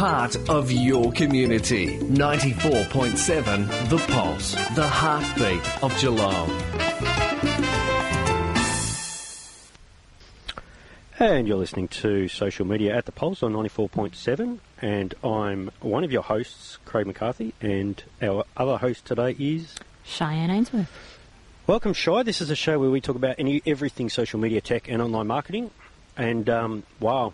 part of your community. 94.7 The Pulse, the heartbeat of Geelong. And you're listening to Social Media at The Pulse on 94.7, and I'm one of your hosts, Craig McCarthy, and our other host today is... Cheyenne Ainsworth. Welcome, Shy. This is a show where we talk about everything social media, tech and online marketing, and wow...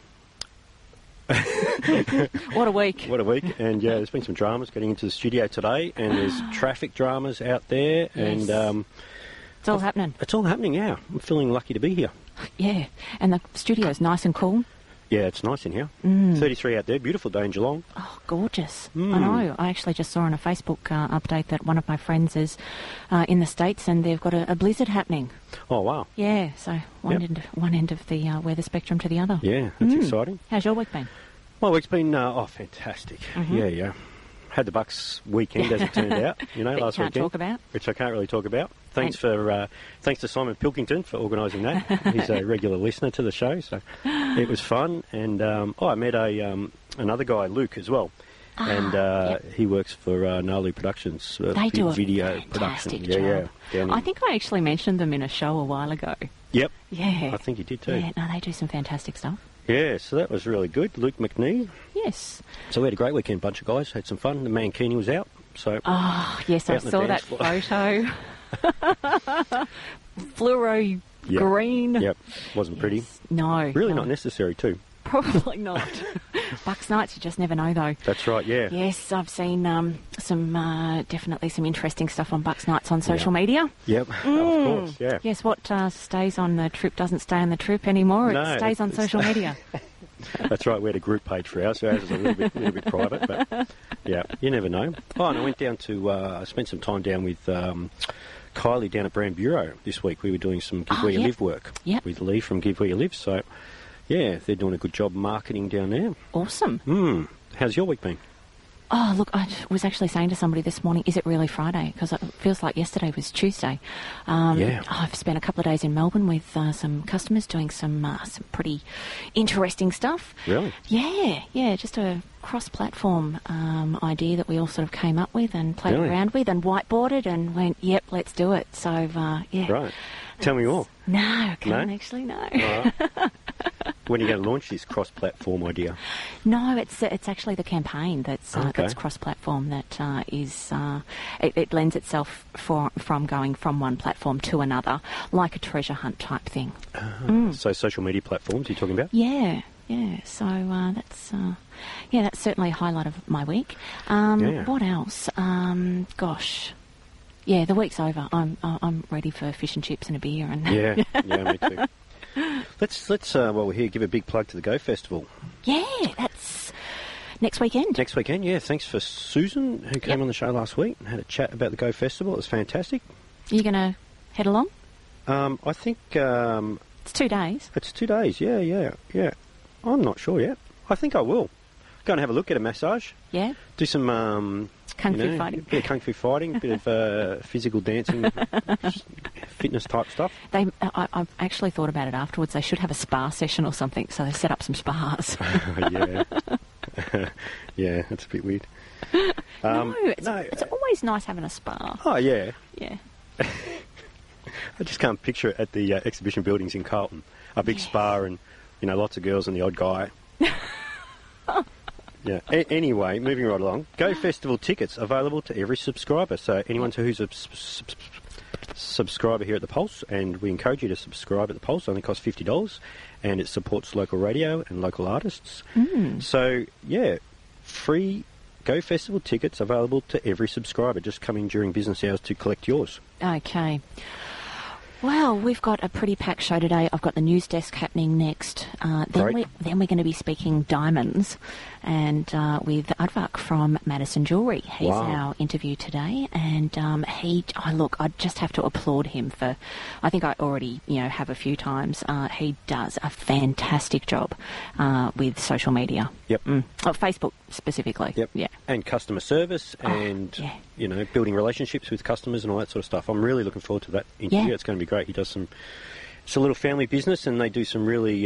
What a week. What a week. And yeah, there's been some dramas getting into the studio today, and there's traffic dramas out there. Yes. And it's all happening. It's all happening, yeah. I'm feeling lucky to be here. Yeah, and the studio's nice and cool. Yeah, it's nice in here. 33 out there, beautiful day in Geelong. Oh, gorgeous. I know. I actually just saw on a Facebook update that one of my friends is in the States and they've got a blizzard happening. Oh, wow. Yeah, so one end of the weather spectrum to the other. Yeah, that's exciting. How's your week been? My week's been, fantastic. Yeah. Had the Bucks weekend, as it turned out, last weekend. Talk about. Which I can't really talk about. Thanks to Simon Pilkington for organising that. He's a regular listener to the show, so it was fun. And I met another guy, Luke, as well. And he works for Nalu Productions. They do a video fantastic production. job. I think I actually mentioned them in a show a while ago. Yep. Yeah. I think you did too. Yeah, no, they do some fantastic stuff. Yeah, so that was really good. Luke McNee. Yes. So we had a great weekend, bunch of guys, had some fun. The Mankini was out. So oh, yes, I saw that photo. Fluoro green. Yep, wasn't pretty. No. Really not necessary too. Probably not. Bucks nights, you just never know though. That's right, yeah. Yes, I've seen definitely some interesting stuff on Bucks nights on social media. Yep, of course, yeah. Yes, what stays on the trip doesn't stay on the trip anymore. No, it stays on social media. That's right, we had a group page for ours, so ours is a little bit private, but yeah, you never know. Oh, and I went down to, I spent some time down with Kylie down at Brand Bureau this week. We were doing some Give Where You Live work with Lee from Give Where You Live, so yeah, they're doing a good job marketing down there. Awesome. How's your week been? Oh, look, I was actually saying to somebody this morning, is it really Friday? Because it feels like yesterday was Tuesday. I've spent a couple of days in Melbourne with some customers doing some pretty interesting stuff. Really? Yeah, just a cross-platform idea that we all sort of came up with and played around with and whiteboarded and went, yep, let's do it. So, yeah. Right. Tell me more. No, can't actually, no. All right. When are you going to launch this cross-platform idea? No, it's actually the campaign that's cross-platform that it lends itself from going from one platform to another, like a treasure hunt type thing. So social media platforms you're talking about? Yeah. So that's certainly a highlight of my week. What else? Gosh. Yeah, the week's over. I'm ready for fish and chips and a beer. And yeah, me too. Let's while we're here, give a big plug to the Go Festival. Yeah, that's next weekend. Next weekend, yeah. Thanks for Susan, who came on the show last week and had a chat about the Go Festival. It was fantastic. Are you going to head along? I think... it's 2 days. It's 2 days, yeah. I'm not sure yet. I think I will. Go and have a look, get a massage. Yeah. Do some... Kung Fu fighting. A bit of Kung Fu fighting, a bit of physical dancing, fitness type stuff. I've actually thought about it afterwards. They should have a spa session or something, so they set up some spas. Yeah. Yeah, that's a bit weird. It's always nice having a spa. Oh, yeah. Yeah. I just can't picture it at the exhibition buildings in Carlton. A big spa and, lots of girls and the odd guy. Yeah. Anyway, moving right along. Go Festival tickets available to every subscriber. So anyone who's a subscriber here at The Pulse, and we encourage you to subscribe at The Pulse. It only costs $50, and it supports local radio and local artists. So, yeah, free Go Festival tickets available to every subscriber. Just come in during business hours to collect yours. Okay. Well, we've got a pretty packed show today. I've got the news desk happening next. Then we're going to be speaking diamonds and with Advak from Madison Jewellery. He's our interview today, and I just have to applaud him for. I think I already have a few times. He does a fantastic job with social media. Yep. Facebook specifically. Yep. Yeah. And customer service and building relationships with customers and all that sort of stuff. I'm really looking forward to that interview. Yeah. It's going to be great. He does some It's a little family business, and they do some really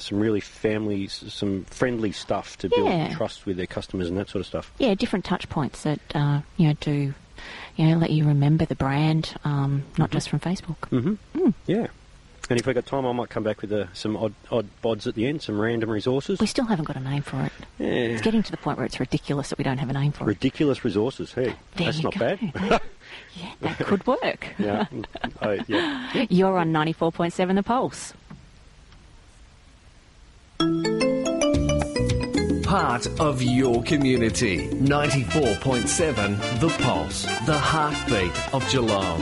some friendly stuff to build trust with their customers and that sort of stuff. Yeah, different touch points that do let you remember the brand, not just from Facebook. Mm-hmm. Yeah. And if we've got time, I might come back with some odd bods at the end, some random resources. We still haven't got a name for it. Yeah. It's getting to the point where it's ridiculous that we don't have a name for it. Ridiculous resources, hey. That's not bad. Yeah, that could work. Yeah. Yeah. You're on 94.7 The Pulse. Part of your community. 94.7 The Pulse, the heartbeat of Geelong.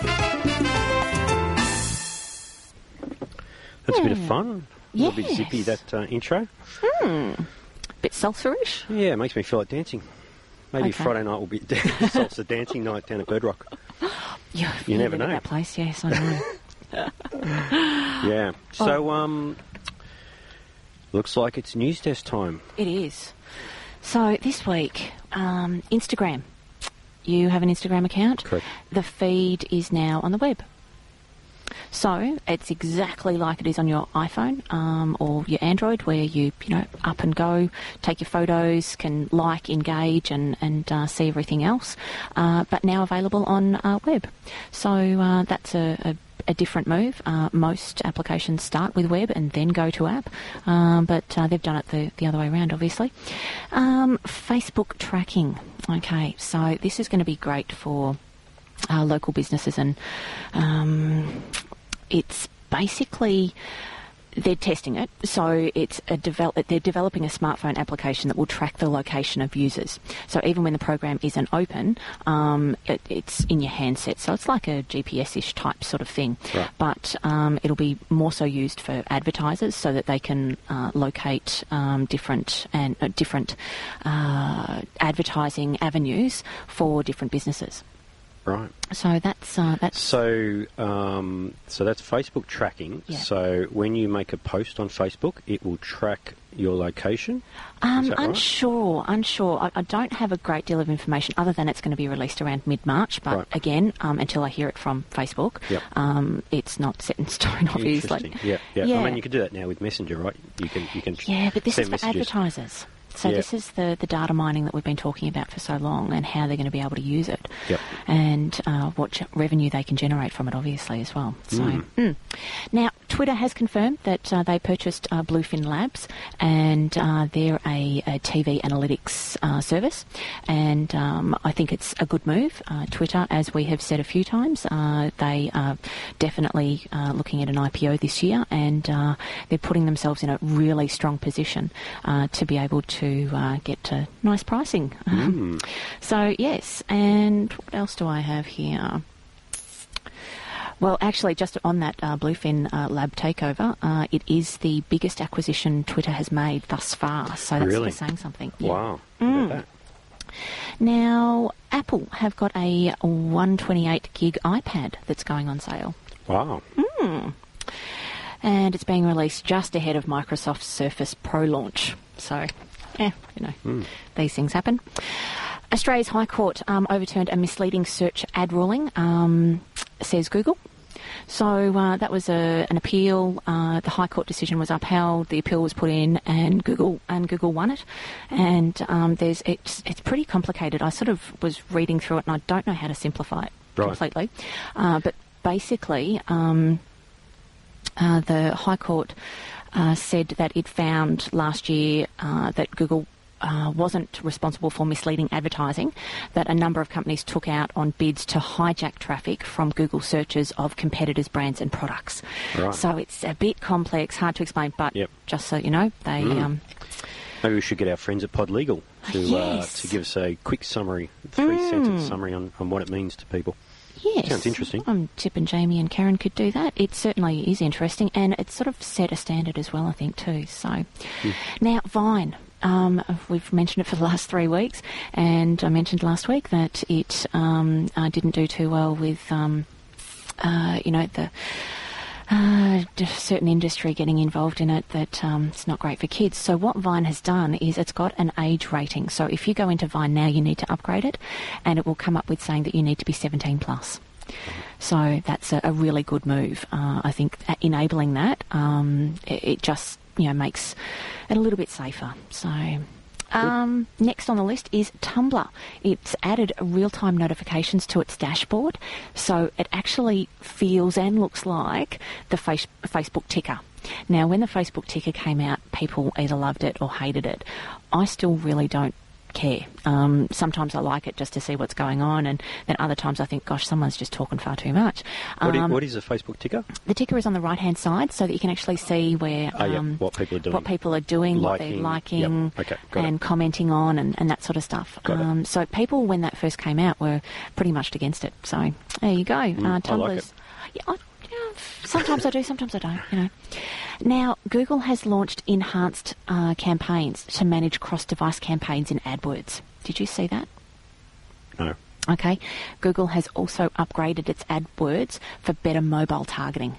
That's a bit of fun. A little bit Yes. zippy, that intro. Bit salsa-ish. Yeah, it makes me feel like dancing. Maybe Okay. Friday night will be salsa dancing night down at Bird Rock. You never live at know. that place, yes, I know. Yeah. So, looks like it's news desk time. It is. So this week, Instagram. You have an Instagram account? Correct. The feed is now on the web. So it's exactly like it is on your iPhone or your Android, where you up and go, take your photos, can like, engage, and see everything else. But now available on web. So that's a different move. Most applications start with web and then go to app, but they've done it the other way around, obviously. Facebook tracking. Okay, so this is going to be great for local businesses, and it's basically, they're testing it, so it's they're developing a smartphone application that will track the location of users. So even when the program isn't open, it's in your handset. So it's like a GPS-ish type sort of thing. Right. But it'll be more so used for advertisers, so that they can locate different advertising avenues for different businesses. Right. So that's So that's Facebook tracking. Yeah. So when you make a post on Facebook, it will track your location? Is that right? Unsure. I don't have a great deal of information other than it's going to be released around mid-March. But Right. again, until I hear it from Facebook, Yep. it's not set in stone, obviously. Interesting. Yeah. I mean, you can do that now with Messenger, right? You can. Yeah, but this is send for messages. advertisers. So Yeah. this is the data mining that we've been talking about for so long, and how they're going to be able to use it, Yep. and what revenue they can generate from it, obviously, as well. So now, Twitter has confirmed that they purchased Bluefin Labs, and they're a TV analytics service, and I think it's a good move. Twitter, as we have said a few times, they are definitely looking at an IPO this year, and they're putting themselves in a really strong position to be able to get nice pricing. So, yes, and what else do I have here? Well, actually, just on that Bluefin Lab takeover, it is the biggest acquisition Twitter has made thus far. So that's sort of saying something. Yeah. Wow. How about that? Now, Apple have got a 128 gig iPad that's going on sale. Wow. And it's being released just ahead of Microsoft's Surface Pro launch. So, these things happen. Australia's High Court overturned a misleading search ad ruling, says Google. So that was an appeal. The High Court decision was upheld. The appeal was put in, and Google won it. And it's pretty complicated. I sort of was reading through it, and I don't know how to simplify it completely. But basically, the High Court said that it found last year that Google wasn't responsible for misleading advertising, that a number of companies took out on bids to hijack traffic from Google searches of competitors' brands and products. Right. So it's a bit complex, hard to explain, but just so you know, they... Maybe we should get our friends at Pod Legal to give us a quick summary, 3-sentence summary on what it means to people. Yes. Sounds interesting. Tip and Jamie and Karen could do that. It certainly is interesting, and it's sort of set a standard as well, I think, too. So, now, Vine. We've mentioned it for the last 3 weeks, and I mentioned last week that it didn't do too well with, the certain industry getting involved in it, that it's not great for kids. So what Vine has done is it's got an age rating. So if you go into Vine now, you need to upgrade it, and it will come up with saying that you need to be 17 plus. So that's a really good move. I think enabling that, it just, makes it a little bit safer. So next on the list is Tumblr. It's added real-time notifications to its dashboard, so it actually feels and looks like the Facebook ticker. Now, when the Facebook ticker came out, people either loved it or hated it. I still really don't care. Sometimes I like it just to see what's going on, and then other times I think, gosh, someone's just talking far too much. What is a Facebook ticker? The ticker is on the right-hand side, so that you can actually see where what people are doing, what they're liking, and commenting on, and that sort of stuff. So people, when that first came out, were pretty much against it. So there you go. Tumblr's. I like it. Sometimes I do, sometimes I don't, Now, Google has launched enhanced campaigns to manage cross-device campaigns in AdWords. Did you see that? No. Okay. Google has also upgraded its AdWords for better mobile targeting.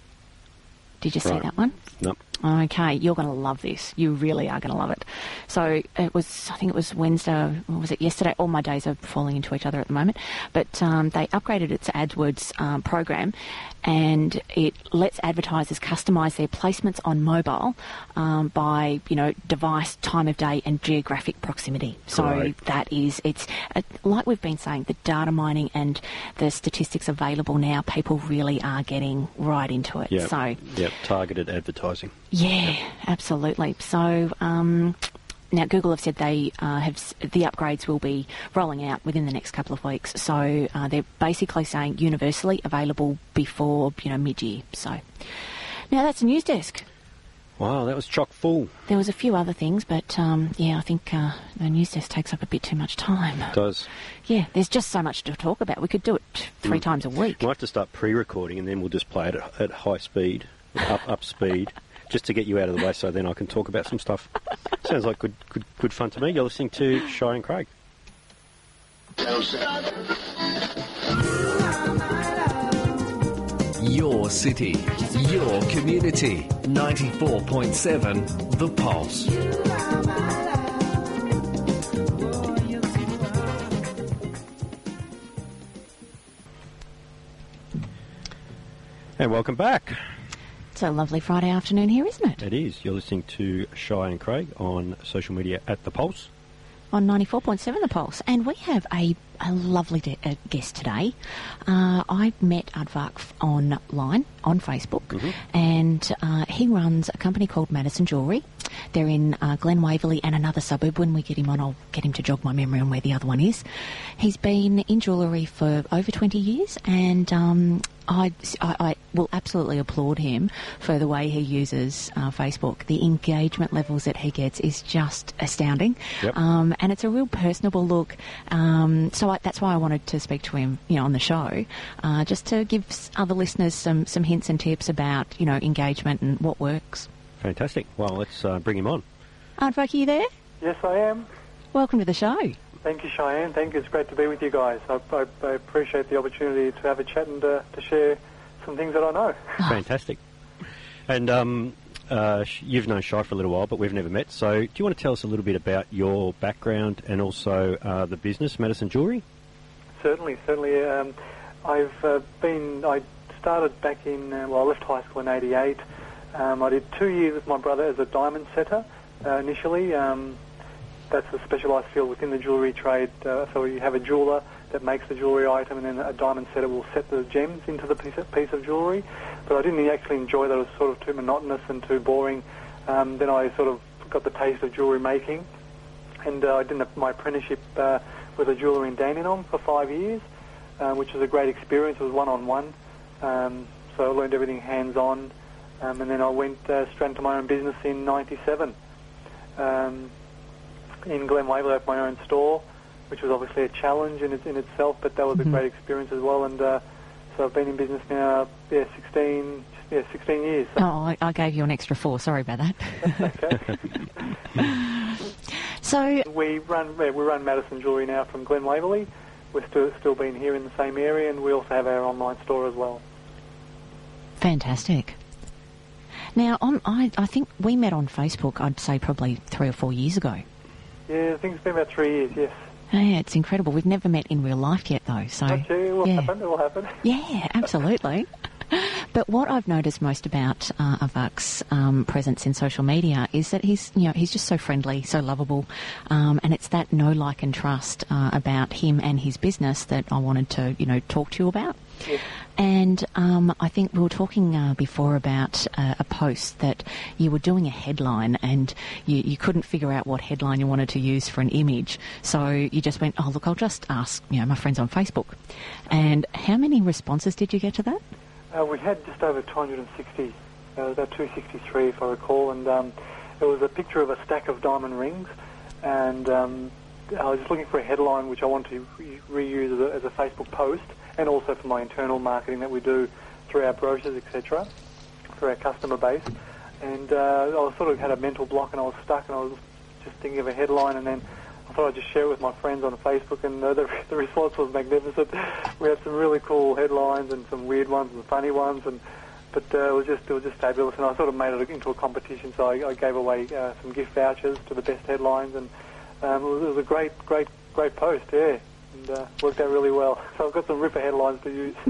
Did you see that one? No. Okay, you're going to love this. You really are going to love it. So I think it was Wednesday, or was it yesterday? All my days are falling into each other at the moment. But they upgraded its AdWords program, and it lets advertisers customise their placements on mobile by, device, time of day and geographic proximity. So it's like we've been saying, the data mining and the statistics available now, people really are getting right into it. Targeted advertising. Yeah, absolutely. So now Google have said they the upgrades will be rolling out within the next couple of weeks. So they're basically saying universally available before mid-year. So now that's the news desk. Wow, that was chock full. There was a few other things, but I think the news desk takes up a bit too much time. It does. Yeah, there's just so much to talk about. We could do it 3 times a week. We'll have to start pre-recording, and then we'll just play it at high speed, up speed. Just to get you out of the way, so then I can talk about some stuff. Sounds like good fun to me. You're listening to Shy and Craig. Your city, your community. 94.7 The Pulse. And welcome back. It's a lovely Friday afternoon here, isn't it? It is. You're listening to Shy and Craig on social media at The Pulse. On 94.7 The Pulse. And we have a lovely guest today. I met Aardvark online on Facebook, and he runs a company called Madison Jewellery. They're in Glen Waverley and another suburb. When we get him on, I'll get him to jog my memory on where the other one is. He's been in jewellery for over 20 years, and I will absolutely applaud him for the way he uses Facebook. The engagement levels that he gets is just astounding. Yep. And it's a real personable look. So that's why I wanted to speak to him, on the show, just to give other listeners some hints and tips about, engagement and what works. Fantastic. Well, let's bring him on. Aardvark, are you there? Yes, I am. Welcome to the show. Thank you, Cheyenne. Thank you. It's great to be with you guys. I appreciate the opportunity to have a chat and to share some things that I know. Fantastic. And you've known Shy for a little while, but we've never met. So do you want to tell us a little bit about your background and also the business, Madison Jewellery? Certainly. I started back in, I left high school in 88. I did 2 years with my brother as a diamond setter initially. That's a specialised field within the jewellery trade. So you have a jeweller that makes the jewellery item, and then a diamond setter will set the gems into the piece of jewellery. But I didn't actually enjoy that. It was sort of too monotonous and too boring. Then I sort of got the taste of jewellery making, and I did my apprenticeship with a jeweller in Dandenong for 5 years, which was a great experience. It was one-on-one, so I learned everything hands-on, and then I went straight into my own business in 97. In Glen Waverley, I had my own store, which was obviously a challenge in itself, but that was a great experience as well. And so I've been in business now, 16 years. So. Oh, I gave you an extra 4. Sorry about that. Okay. So we run Madison Jewellery now from Glen Waverley. We're still being here in the same area, and we also have our online store as well. Fantastic. Now, I think we met on Facebook, I'd say probably 3 or 4 years ago. Yeah, I think it's been about 3 years, yes. Yeah, it's incredible. We've never met in real life yet, though. So Okay, it will yeah. happen. It will happen. Yeah, absolutely. But what I've noticed most about Avak's presence in social media is that he's just so friendly, so lovable, and it's that know, like, and trust about him and his business that I wanted to, talk to you about. Yes. And I think we were talking before about a post that you were doing a headline and you couldn't figure out what headline you wanted to use for an image. So you just went, oh, look, I'll just ask, my friends on Facebook. And how many responses did you get to that? We had just over 260, about 263 if I recall, and it was a picture of a stack of diamond rings, and I was just looking for a headline which I want to reuse as a Facebook post, and also for my internal marketing that we do through our brochures, etc., for our customer base. And I was sort of had a mental block, and I was stuck, and I was just thinking of a headline, and then I thought I'd just share it with my friends on Facebook, and the response was magnificent. We had some really cool headlines and some weird ones and funny ones, but it was just fabulous. And I sort of made it into a competition, so I gave away some gift vouchers to the best headlines, and it was a great post, yeah, and worked out really well. So I've got some ripper headlines to use.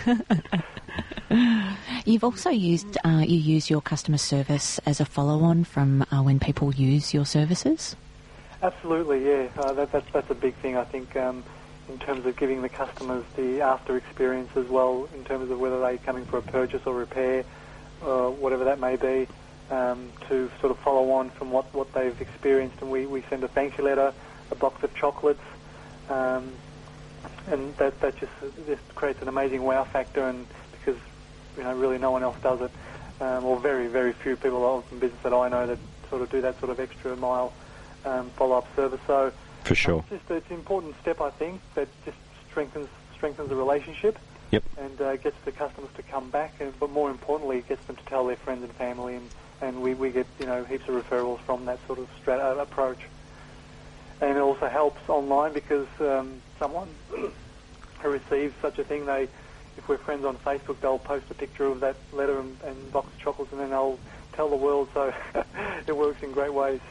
You've also used you use your customer service as a follow-on from when people use your services. Absolutely, yeah. That's a big thing, I think, in terms of giving the customers the after experience as well, in terms of whether they're coming for a purchase or repair, whatever that may be, to sort of follow on from what they've experienced. And we send a thank you letter, a box of chocolates, and that just creates an amazing wow factor, and because really no one else does it, or very, very few people in business that I know that sort of do that sort of extra mile follow-up service. So For sure. It's an important step, I think, that just strengthens the relationship. Yep. And gets the customers to come back, but more importantly, it gets them to tell their friends and family, and we get heaps of referrals from that sort of approach. And it also helps online because someone who receives such a thing, if we're friends on Facebook, they'll post a picture of that letter and box of chocolates, and then they'll tell the world. So it works in great ways.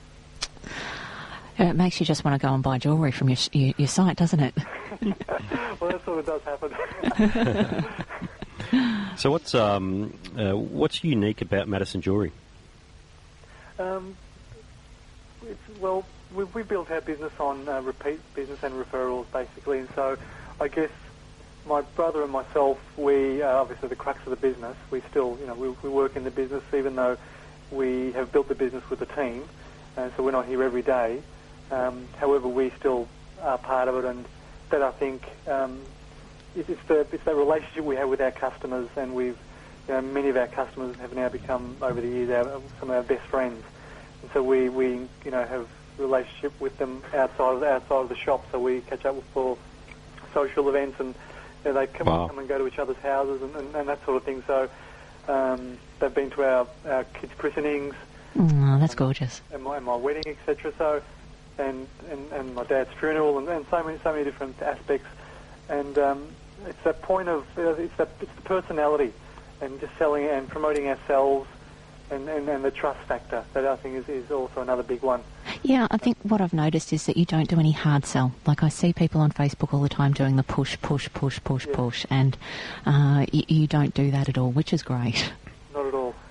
It makes you just want to go and buy jewellery from your site, doesn't it? Well, that sort of does happen. So what's unique about Madison Jewellery? We built our business on repeat business and referrals, basically, and so I guess my brother and myself, we are obviously the crux of the business. We still, we work in the business even though we have built the business with a team, so we're not here every day. However, we still are part of it, and that I think it's that relationship we have with our customers, and many of our customers have now become over the years some of our best friends, and so we have relationship with them outside of the shop. So we catch up for social events, and they come and go to each other's houses and that sort of thing. So they've been to our kids' christenings. Oh, that's gorgeous. And my wedding, etc. So. And my dad's funeral, and so many different aspects, and it's that point of it's the personality, and just selling and promoting ourselves, and the trust factor that I think is also another big one. Yeah, I think what I've noticed is that you don't do any hard sell. Like I see people on Facebook all the time doing the push, and you don't do that at all, which is great. Not at all.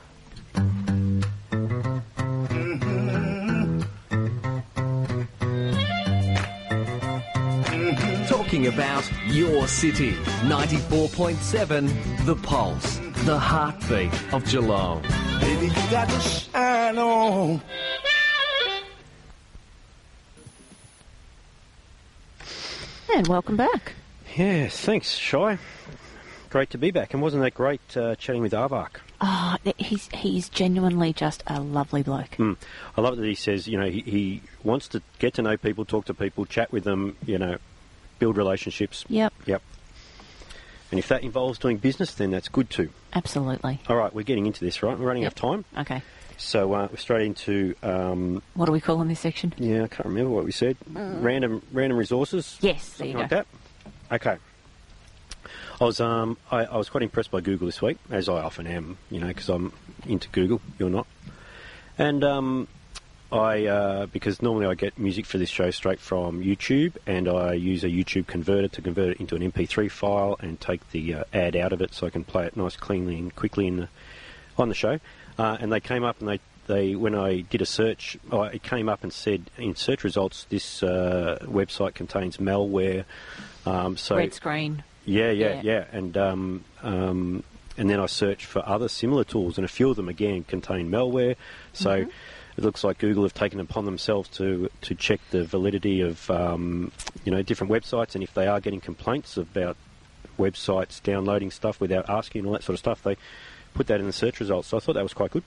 Talking about your city. 94.7 The Pulse, the heartbeat of Geelong. Baby, you got to shine on. And welcome back. Yes, thanks, Shai. Great to be back. And wasn't that great chatting with Avak? Oh, he's genuinely just a lovely bloke. I love that he says, he wants to get to know people, talk to people, chat with them, build relationships. Yep. And if that involves doing business, then that's good too. Absolutely. All right, we're getting into this, right? We're running out of time. Okay. So we're straight into... what do we call in this section? Yeah, I can't remember what we said. Random resources? Yes, something there you like go. that? Okay. I was quite impressed by Google this week, as I often am, because I'm into Google. You're not. And because normally I get music for this show straight from YouTube, and I use a YouTube converter to convert it into an MP3 file and take the ad out of it so I can play it nice, cleanly and quickly on the show. And they came up and they when I did a search, it came up and said in search results this website contains malware. So red screen. Yeah. And then I searched for other similar tools, and a few of them again contain malware. So it looks like Google have taken it upon themselves to check the validity of different websites, and if they are getting complaints about websites downloading stuff without asking and all that sort of stuff, they put that in the search results. So I thought that was quite good.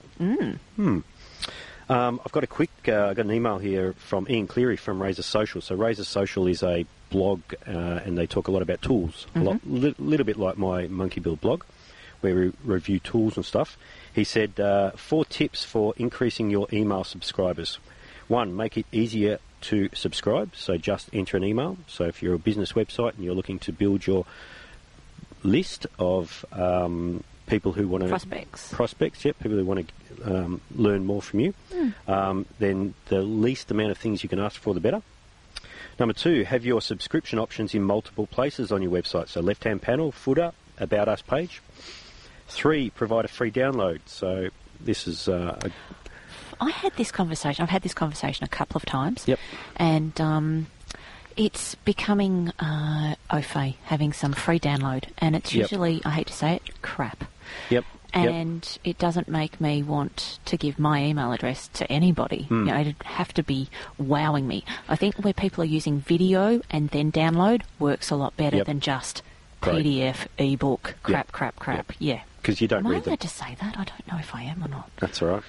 I've got I got an email here from Ian Cleary from Razor Social. So Razor Social is a blog, and they talk a lot about tools, a little bit like my Monkey Build blog, where we review tools and stuff. He said 4 tips for increasing your email subscribers. 1, make it easier to subscribe, so just enter an email. So if you're a business website and you're looking to build your list of people who want to... Prospects, yep, people who want to learn more from you, then the least amount of things you can ask for, the better. Number 2, have your subscription options in multiple places on your website. So left-hand panel, footer, About Us page. 3, provide a free download. So this is... I've had this conversation a couple of times. Yep. And it's becoming au fait, having some free download. And it's usually, I hate to say it, crap. Yep. And it doesn't make me want to give my email address to anybody. You know, it'd have to be wowing me. I think where people are using video and then download works a lot better than just PDF, ebook, crap. Yeah. Because you don't Am I read them. allowed to say that? I don't know if I am or not. That's all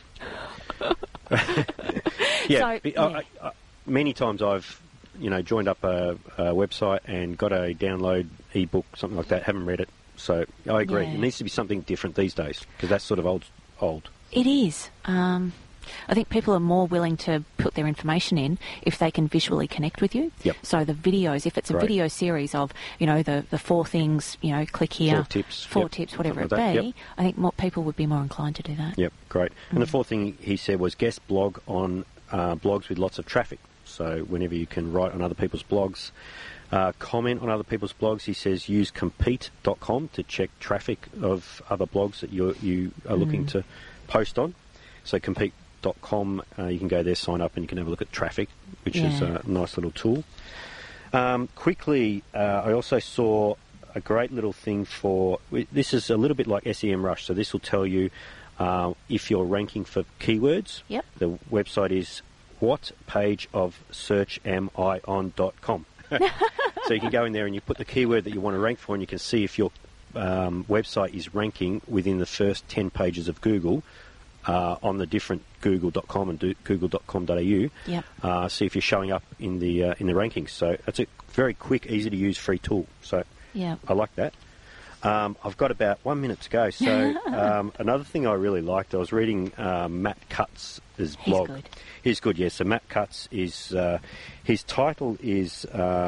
right. Many times I've joined up a website and got a download ebook, something like that. Haven't read it. So I agree. Yeah. It needs to be something different these days, because that's sort of old. It is. I think people are more willing to put their information in if they can visually connect with you. Yep. So the videos, if it's a video series of, the 4 things, click here. 4 tips. Whatever it like be, that. Yep. I think more people would be more inclined to do that. Yep, great. And the 4th thing he said was guest blog on blogs with lots of traffic. So whenever you can write on other people's blogs, comment on other people's blogs, he says use compete.com to check traffic of other blogs that you are looking to post on. So compete.com, you can go there, sign up, and you can have a look at traffic, which is a nice little tool. Quickly, I also saw a great little thing this is a little bit like SEMrush, so this will tell you if you're ranking for keywords. Yep. The website is whatpageofsearchamon.com. So you can go in there and you put the keyword that you want to rank for, and you can see if your website is ranking within the first 10 pages of Google on the different google.com and google.com.au. Yep. See if you're showing up in the rankings. So it's a very quick, easy to use free tool. So I like that. I've got about 1 minute to go. So another thing I really liked, I was reading Matt Cutts' blog. He's good. He's good, yes. So Matt Cutts is, his title is,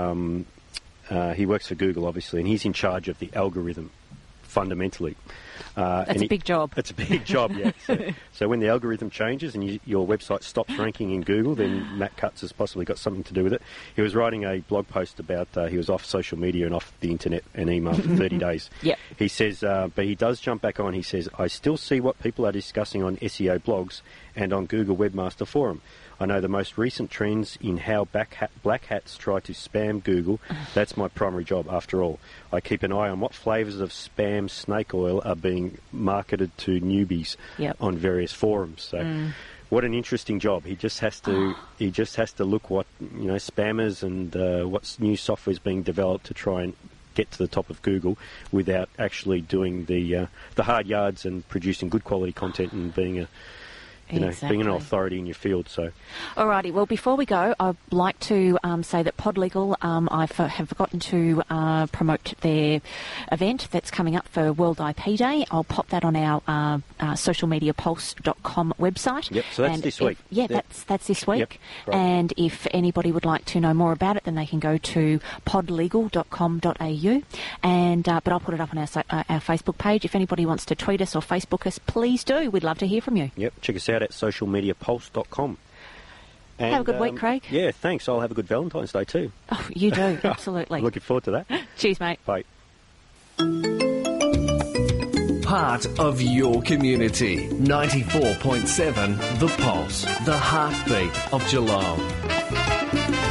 he works for Google, obviously, and he's in charge of the algorithm, fundamentally. That's a big job. It's a big job, yeah. So when the algorithm changes and your website stops ranking in Google, then Matt Cutts has possibly got something to do with it. He was writing a blog post about he was off social media and off the internet and email for 30 days. Yep. He says, but he does jump back on. He says, I still see what people are discussing on SEO blogs and on Google Webmaster Forum. I know the most recent trends in how black hats try to spam Google. That's my primary job, after all. I keep an eye on what flavours of spam snake oil are being marketed to newbies on various forums. So, what an interesting job. He just has to look what spammers and what new software is being developed to try and get to the top of Google without actually doing the hard yards and producing good quality content and being being an authority in your field. So, alrighty. Well, before we go, I'd like to say that PodLegal, I have forgotten to promote their event that's coming up for World IP Day. I'll pop that on our socialmediapulse.com website. Yep. So that's this week. That's this week. Yep, right. And if anybody would like to know more about it, then they can go to podlegal.com.au. And but I'll put it up on our Facebook page. If anybody wants to tweet us or Facebook us, please do. We'd love to hear from you. Yep. Check us out at socialmediapulse.com. And, Have a good week, Craig. Yeah, thanks. I'll have a good Valentine's Day too. Oh, you do, absolutely. Looking forward to that. Cheers, mate. Bye. Part of your community. 94.7 The Pulse, the heartbeat of Geelong.